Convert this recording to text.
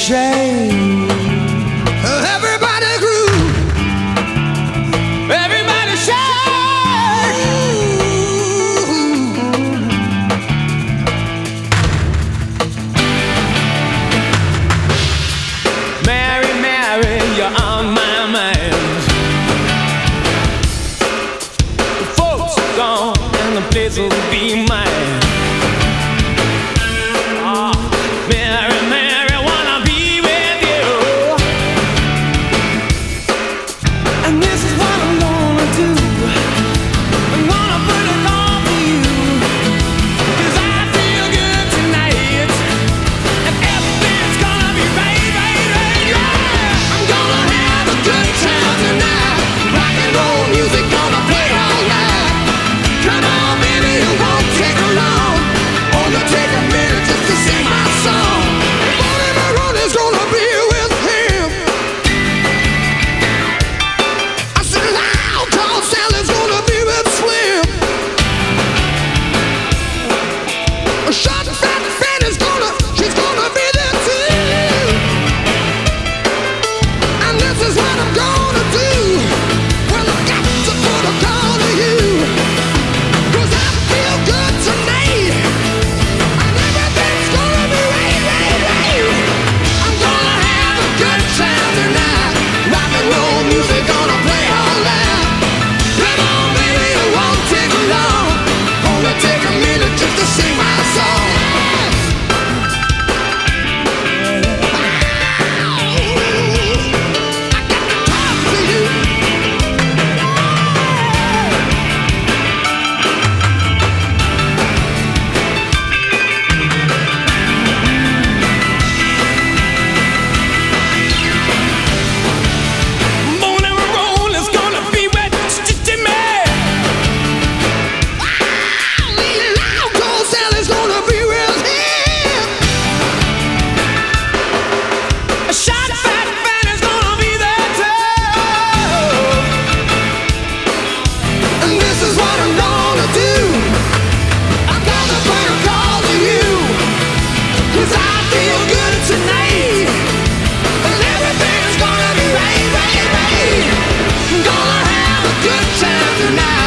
shame. Everybody groove, everybody shake. Mary, Mary, you're on my mind. The folks are gone and the place will be mine. Mary, Mary, wanna be with you. And this is what I'm gonna do. I'm gonna put it on for you. 'Cause I feel good tonight. And everything's gonna be right, right, right, yeah. I'm gonna have a good time tonight. Rock and roll music gonna play all night. Come on, baby, it won't take long. Only take a minute just to sing my song. Bonnie Maroney is gonna be with him. I said loud, tall Sally's gonna be with Slim. A short, fat Fanny's she's gonna be there too. And this is what I'm gonna do. Well, I got to put a call to you. 'Cause I feel good tonight. And everything's gonna be right, right, right. I'm gonna have a good time tonight. Rock and roll music gonna play all night. Come on, baby, it won't take long. Only take a minute just to sing my song. I got to talk to you. Bonnie Maroney is gonna be with Jimmy. Loud cold Sally's gonna be with him. A shot fat Fanny's gonna be there too. And this is what I'm gonna do. I'm gonna put a call to you. 'Cause I feel good tonight. And everything's gonna be right, right, right. I'm gonna have a good time tonight.